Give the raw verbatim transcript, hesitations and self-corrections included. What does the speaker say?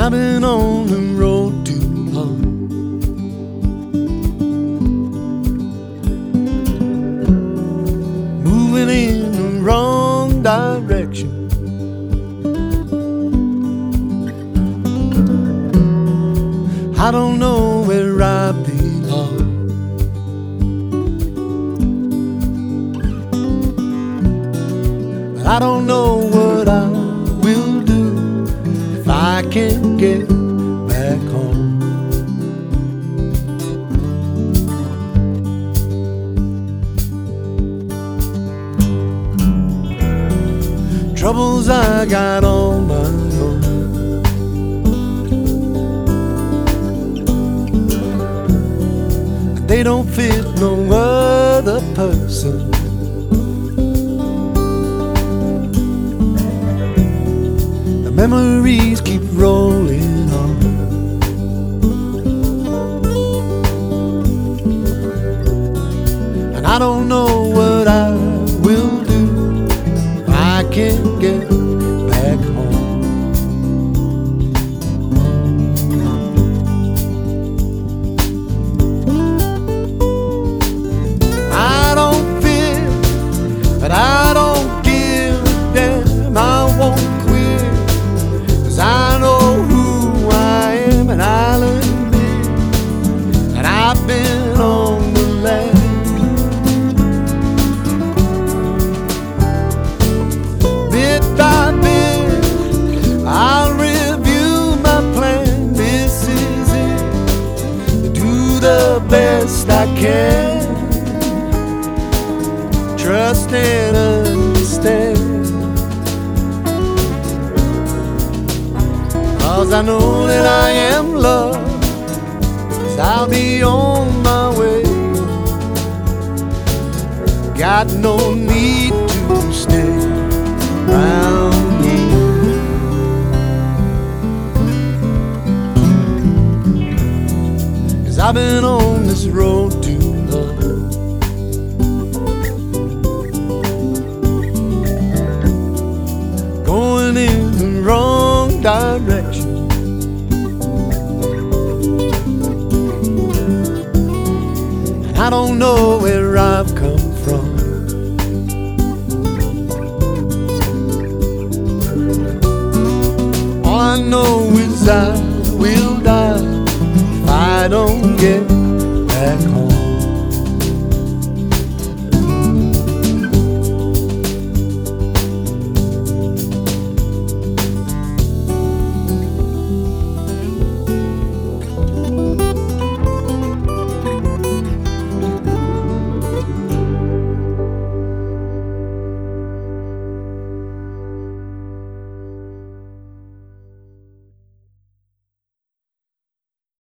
I've been on the road too long. Moving in the wrong direction. I don't know where I belong. But I don't know what I will do if I can't get back home. Troubles I got on my own. They don't fit no other person. The memories keep rolling on. And I don't know what I will do if I can't get back home. But I don't give a damn, I won't quit, 'cause I know who I am and I'll admit that I've been on the land. Bit by bit, I'll review my plan. This is it, do the best I can. Trust and understand, 'cause I know that I am loved, 'cause I'll be on my way. Got no need to stay around here, 'cause I've been on this road too long. Going in the wrong direction. And I don't know where I've come from. All I know is I will die if I don't get back home.